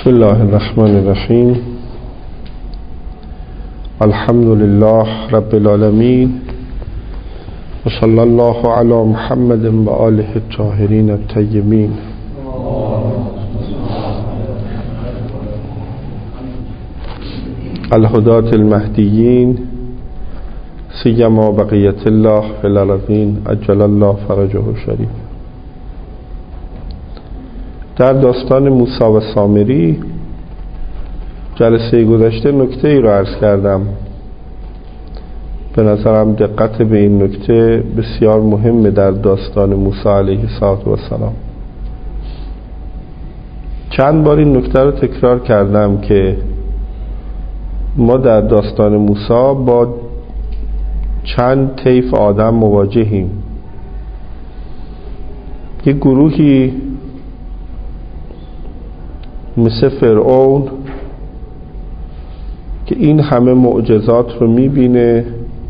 بسم الله الرحمن الرحیم. الحمد لله رب العالمین و صلی الله علی محمد و آله الطاهرین الطیبین. الهداة المهدیین سیما بقیت الله فی الارضین عجل الله فرجه الشریف. در داستان موسی و سامری جلسه گذشته نکته ای رو عرض کردم. به نظرم دقت به این نکته بسیار مهمه در داستان موسی علیه السلام. چند بار این نکته رو تکرار کردم که ما در داستان موسی با چند طیف آدم مواجهیم. یک گروهی مثل فرعون که این همه معجزات رو میبینه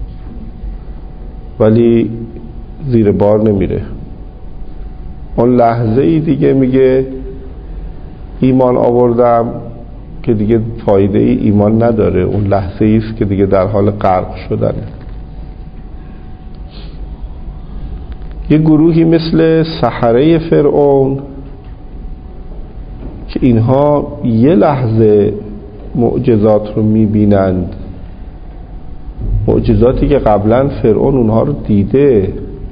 ولی زیر بار نمیره. اون لحظه ای دیگه میگه ایمان آوردم که دیگه فایده ای ایمان نداره. اون لحظه ای است که دیگه در حال غرق شدنه. یه گروهی مثل سحره فرعون که اینها یه لحظه معجزات رو میبینند، معجزاتی که قبلا فرعون اونها رو دیده.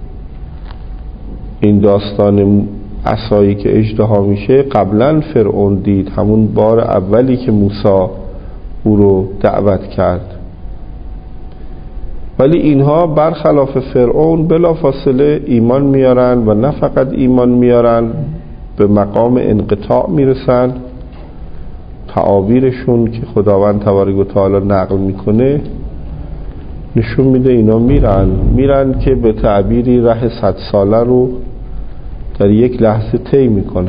این داستان عصایی که اژدها میشه قبلا فرعون دید، همون بار اولی که موسی او رو دعوت کرد. ولی اینها برخلاف فرعون بلافاصله ایمان میارن و نه فقط ایمان میارن، به مقام انقطاع میرسن. تعابیرشون که خداوند تبارک و تعالی نقل میکنه نشون میده اینا میرن که به تعبیری ره 100 ساله رو در یک لحظه طی میکنن.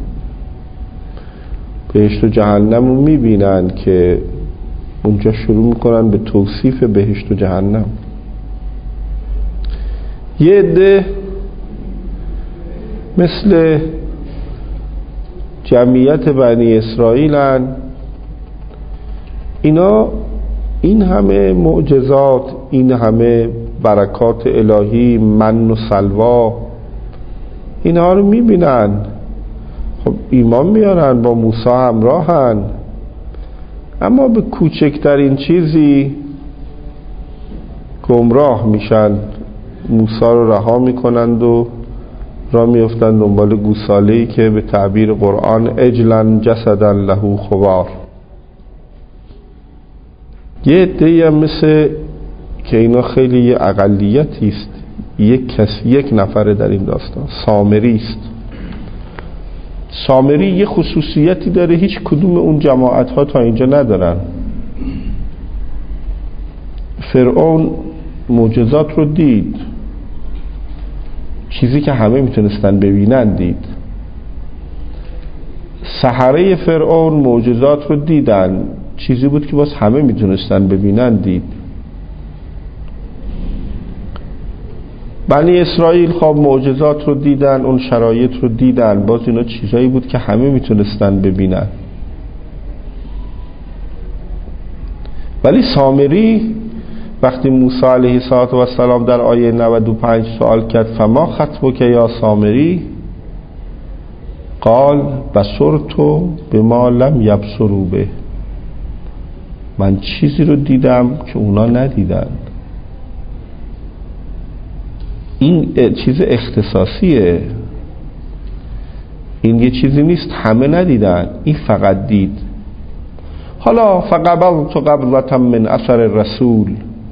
بهشت و جهنم رو میبینن که اونجا شروع میکنن به توصیف بهشت و جهنم. یه عده مثل جمعیت بنی اسرائیلن، اینا این همه معجزات، این همه برکات الهی، من و سلوا، اینها رو میبینن. خب ایمان میارن، با موسی همراهن، اما به کوچکترین چیزی گمراه میشن. موسی رو رها میکنند و را میفتن دنبال گوساله‌ای که به تعبیر قرآن عجلا جسدا له خوار. یه عده‌ای هم مثل که اینا خیلی یه اقلیتی است، یک نفره در این داستان سامری است. سامری یه خصوصیتی داره هیچ کدوم اون جماعت ها تا اینجا ندارن. فرعون معجزات رو دید، چیزی که همه میتونستن ببینن دید. سحره فرعون معجزات رو دیدن، چیزی بود که باز همه میتونستن ببینن دید. بنی اسرائیل خب معجزات رو دیدن، اون شرایط رو دیدن، باز اینا چیزایی بود که همه میتونستن ببینن. ولی سامری وقتی موسی علیه السلام در آیه 95 سوال کرد فما خطبک یا سامری، قال بصرت بما لم یبصروا به، من چیزی رو دیدم که اونا ندیدن. این چیز اختصاصیه، این یه چیزی نیست همه ندیدن، این فقط دید. حالا فقبضت قبضة من اثر الرسول،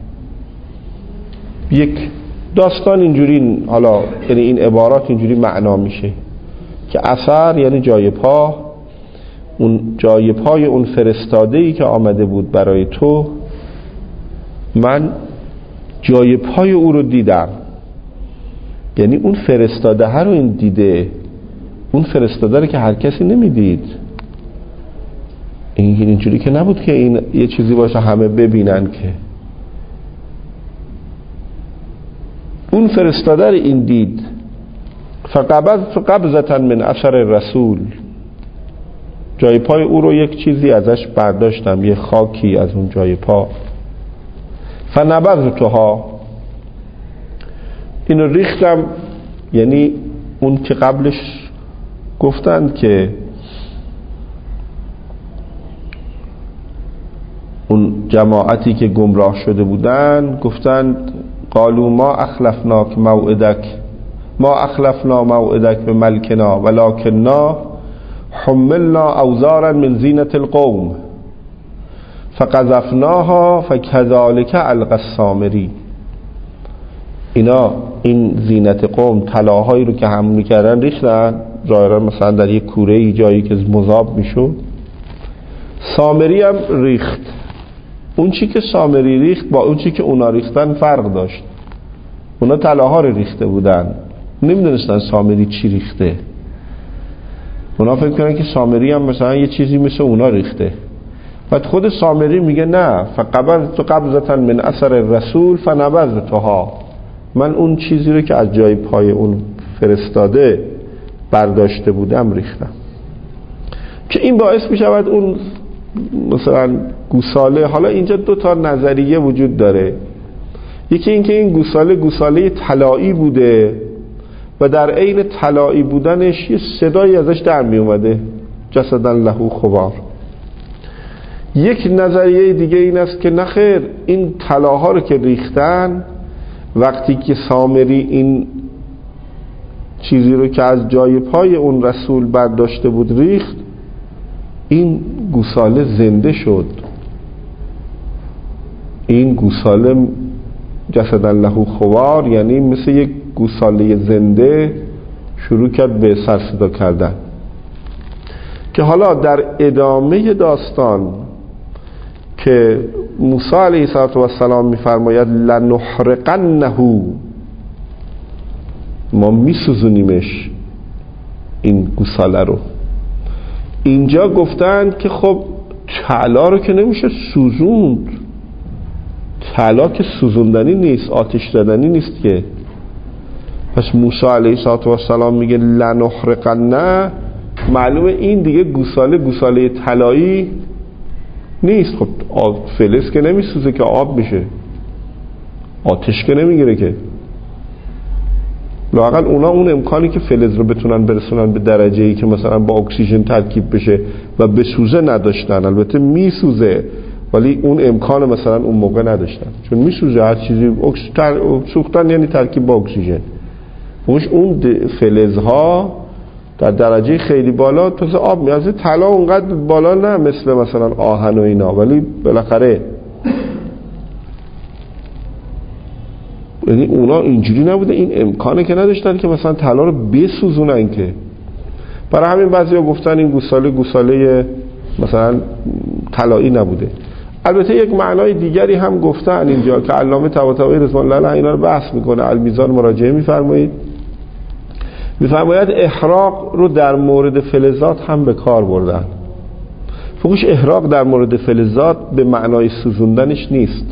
یک داستان اینجوری، حالا یعنی این عبارات اینجوری معنا میشه که اثر یعنی جای پا، اون جای پای اون فرستاده‌ای که آمده بود برای تو، من جای پای او رو دیدم. یعنی اون فرستاده رو این دیده، اون فرستاده رو که هر کسی نمیدید. این اینجوری که نبود که این یه چیزی باشه همه ببینن، که اون فرستاده رو این دید. فقبضت قبضة من اثر الرسول، جای پای او رو یک چیزی ازش برداشتم، یه خاکی از اون جای پا. فنبذتها، اینو ریختم. یعنی اون که قبلش گفتند که اون جماعتی که گمراه شده بودن گفتند قالوا ما اخلفناک موعدک، ما اخلفنا موعدک به ملکنا ولکننا حملنا اوزارا من زینت القوم فقذفناها فکذالک القی السامری. اینا این زینت قوم طلاهایی رو که حمل میکردن ریختن، ظاهرا مثلا در یک کوره جایی که مذاب میشد. سامری هم ریخت. اون چی که سامری ریخت با اون چی که اونا ریختن فرق داشت. اونا طلاها رو ریخته بودن، نمیدونستن سامری چی ریخته. اونا فکر کنن که سامری هم مثلا یه چیزی مثل اونا ریخته. بعد خود سامری میگه نه، فقبضت قبضة من اثر الرسول فنبذتها، من اون چیزی رو که از جای پای اون فرستاده برداشته بودم ریختم. که این باعث میشود اون مثلا گوساله، حالا اینجا دو تا نظریه وجود داره. یکی این که این گوساله طلایی بوده و در عین طلایی بودنش یه صدایی ازش در می اومده، جسدن له خوار. یک نظریه دیگه این است که نخیر، این طلاها رو که ریختن، وقتی که سامری این چیزی رو که از جای پای اون رسول برداشته بود ریخت، این گوساله زنده شد. این گوساله جسدن له خوار، یعنی مثل یک گوساله زنده شروع کرد به سر صدا کردن. که حالا در ادامه داستان که موسی علیه السلام میفرماید لنحرقنه، ما میسوزونیمش این گوساله رو، اینجا گفتن که خب طلا رو که نمیشه سوزوند، طلا که سوزوندنی نیست، آتش دادنی نیست که. پس موسی علیه السلام میگه لنحرقنه، معلومه این دیگه گوساله طلایی نیست. خب فلز که نمیسوزه که آب میشه، آتش که نمیگیره که. لااقل اونا اون امکانی که فلز رو بتونن برسونن به درجه‌ای که مثلا با اکسیژن ترکیب بشه و بسوزه نداشتن. البته میسوزه ولی اون امکان مثلا اون موقع نداشتن، چون میسوزه هر چیزی سوختن یعنی ترکیب با اکسیژن. اون فلزها در درجه خیلی بالا تازه آب میاد. طلا اونقدر بالا نه مثل مثلا آهن و اینا، ولی بالاخره یعنی اونا اینجوری نبوده، این امکانه که نداشتن که مثلا طلا رو بسوزونن که. برای همین بعضیا گفتن این گوساله مثلا طلایی نبوده. البته یک معنای دیگری هم گفتن اینجا که علامه طباطبایی رضوان الله اینا رو بحث میکنه، المیزان مراجعه میفرمایید، میفرماید احراق رو در مورد فلزات هم به کار بردن. فقط احراق در مورد فلزات به معنای سوزوندنش نیست،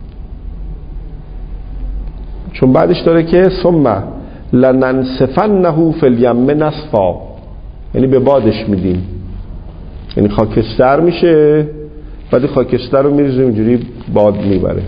چون بعدش داره که ثم لننسفنه فی الیم نسفا، یعنی به بادش میدیم، یعنی خاکستر میشه، بعد خاکستر رو میریزیم اینجوری باد میبره.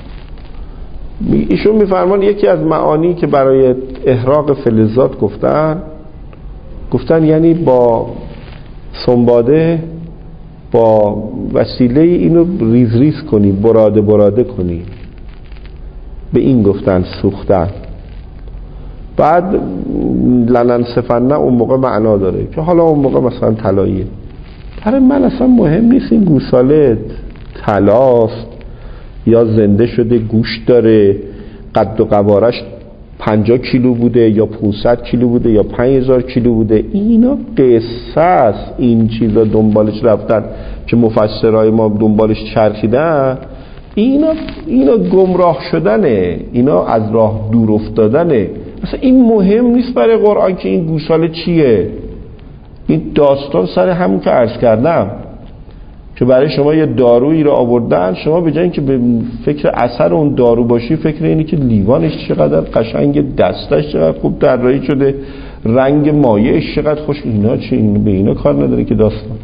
ایشون میفرمان یکی از معانی که برای احراق فلزات گفتن یعنی با سنباده با وسیله اینو ریز کنی، براده کنی، به این گفتن سوختن. بعد لننسفنه اون موقع معنا داره که حالا اون موقع مثلا طلاییه. برای من اصلا مهم نیست این گوساله طلاست یا زنده شده گوشت داره، قد و قوارش 50 کیلو بوده یا 500 کیلو بوده یا 5000 کیلو بوده. اینا قصه است، این چیزا دنبالش رفتن که مفسرای ما دنبالش چرخیدن. اینا گمراه شدنه، اینا از راه دور افتادنه. اصلا این مهم نیست برای قرآن که این گوساله چیه. این داستان سر همون که عرض کردم که برای شما یه دارویی رو آوردن، شما به جای اینکه به فکر اثر اون دارو باشی، فکر اینی که لیوانش چقدر قشنگ، دستش چقدر خوب طراحی شده، رنگ مایعش چقدر خوش. اینا چی؟ این به اینا کار نداره که داستان.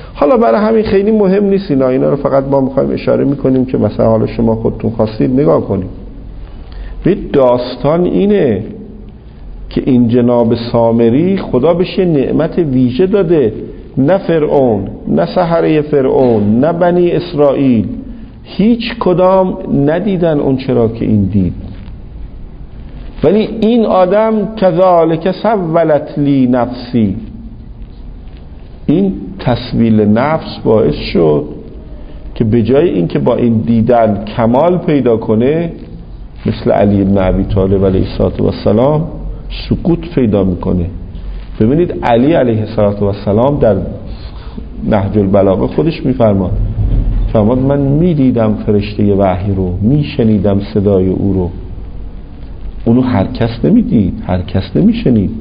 حالا برای همین خیلی مهم نیست اینا رو فقط ما میخوایم اشاره میکنیم که مثلا حالا شما خودتون خواستید نگاه کنیم. به داستان اینه که این جناب سامری خدا بهش نعمت ویژه داده، نه فرعون، نه سحره فرعون، نه بنی اسرائیل، هیچ کدام ندیدن اون چرا که این دید. ولی این آدم کذالک سولت لی نفسی، این تسویل نفس باعث شد که به جای این که با این دیدن کمال پیدا کنه، مثل علی بن ابی طالب علیه السلام سکوت پیدا میکنه. ببینید علی علیه السلام در نهج البلاغه خودش میفرماد من میدیدم فرشته وحی رو، میشنیدم صدای او رو. اونو هر کس نمیدید، هر کس نمیشنید.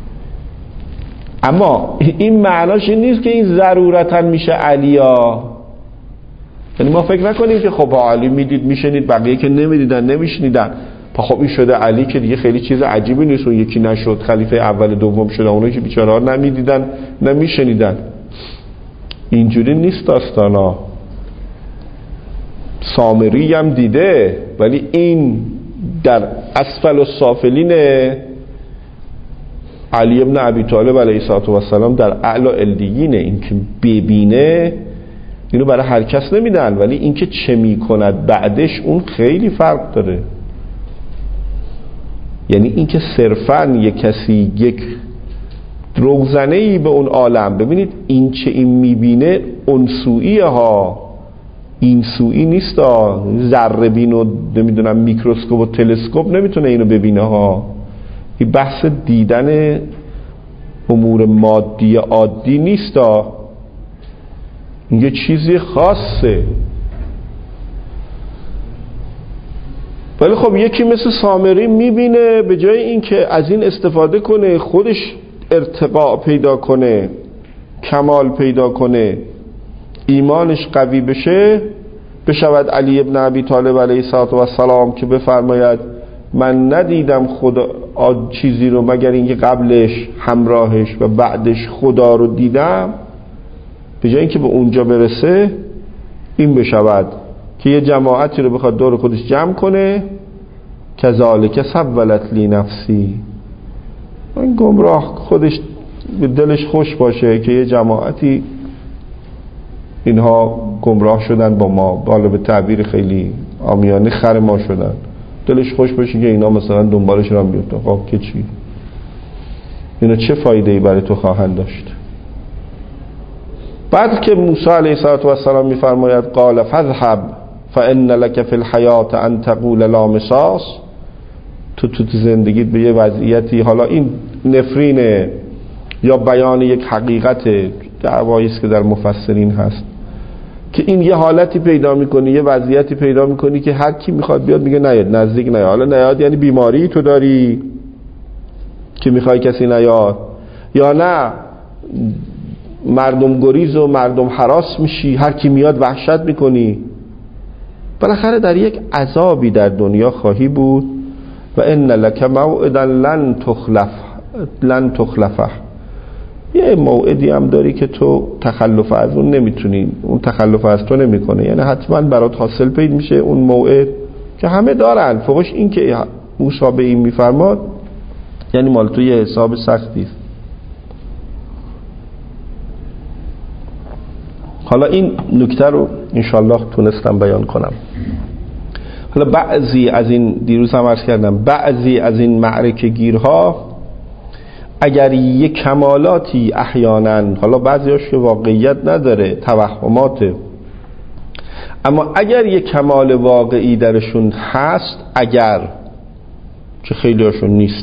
اما این معناش این نیست که این ضرورتا میشه علیا. یعنی ما فکر نکنیم که خب علی میدید میشنید، بقیه که نمیدیدن نمیشنیدن، خب این شده علی که دیگه خیلی چیز عجیبی نیست، اون یکی نشد خلیفه اول دوم شده، اونایی که بیچاره‌ها نمیدیدن نمیشنیدن. اینجوری نیست داستانا. سامری هم دیده، ولی این در اسفل السافلین علی ابن ابی طالب علیه السلام در اعلی علیین. این که ببینه اینو برای هر کس نمیدن، ولی این که چه میکند بعدش اون خیلی فرق داره. یعنی این که صرفاً یک کسی یک روزنه‌ای به اون عالم، ببینید این چه این میبینه اون سویه ها، این سویی نیست ها. ذره بین و نمیدونم میکروسکوپ و تلسکوپ نمیتونه اینو ببینه ها. این بحث دیدن امور مادی عادی نیست ها، این یه چیزی خاصه. ولی خب یکی مثل سامری میبینه، به جای این که از این استفاده کنه خودش ارتقاء پیدا کنه، کمال پیدا کنه، ایمانش قوی بشه، بشود علی ابن ابی طالب علیه السلام که بفرماید من ندیدم خدا چیزی رو مگر اینکه قبلش همراهش و بعدش خدا رو دیدم. به جای اینکه به اونجا برسه، این بشود که یه جماعتی رو بخواد دور خودش جمع کنه، کذالک سولت لی نفسی. این گمراه خودش به دلش خوش باشه که یه جماعتی اینها گمراه شدن با ما، بالا به تعبیر خیلی عامیانه خر ما شدن، دلش خوش باشه که اینا مثلا دنبالش را بیفتن. خب که چی؟ اینا چه فایده‌ای برای تو خواهند داشت؟ بعد که موسی علیه السلام میفرماید قال فذهب فان لك فی الحیات ان تقول لا مساس، تو زندگیت به یه وضعیتی، حالا این نفرینه یا بیان یک حقیقت دعوایی است که در مفسرین هست، که این یه حالتی پیدا میکنی، یه وضعیتی پیدا میکنی که هر کی میخواد بیاد میگه نیاد، نزدیک نیاد. حالا نیاد یعنی بیماری تو داری که میخوای کسی نیاد، یا نه مردم گریز و مردم هراس میشی، هر کی میاد وحشت میکنی. بالاخره در یک عذابی در دنیا خواهی بود. و ان لک موعدا لن تخلفه، یه موعدی هم داری که تو تخلف از اون نمیتونی، اون تخلف از تو نمیکنه، یعنی حتما برات حاصل پیدا میشه اون موعد که همه دارن. فوقش این که موسی به این میفرماد یعنی مال تو یه حساب سختی است. حالا این نکته رو انشالله تونستم بیان کنم. حالا بعضی از این، دیروز هم عرض کردم، بعضی از این معرکه گیرها اگر یک کمالاتی احیانا، حالا بعضیاش که واقعیت نداره، توهماته، اما اگر یک کمال واقعی درشون هست، اگر که خیلی هاشون نیست،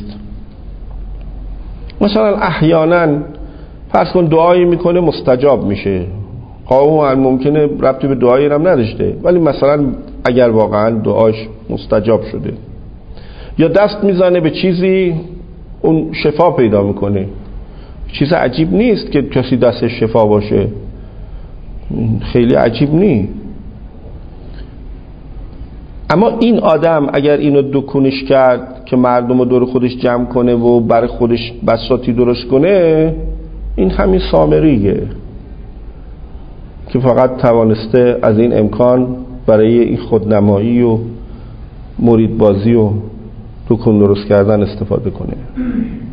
مثلا احیانا فرض کن دعایی میکنه مستجاب میشه، قاوم ممکنه ربطی به دعایی هم نداشته، ولی مثلا اگر واقعا دعاش مستجاب شده، یا دست میزنه به چیزی اون شفا پیدا میکنه، چیز عجیب نیست که کسی دستش شفا باشه، خیلی عجیب نیست. اما این آدم اگر اینو دکونش کرد که مردم رو دور خودش جمع کنه و برای خودش بساطی درست کنه، این همین سامریه. که فقط توانسته از این امکان برای این خودنمایی و مریدبازی و رکن درست کردن استفاده کنه.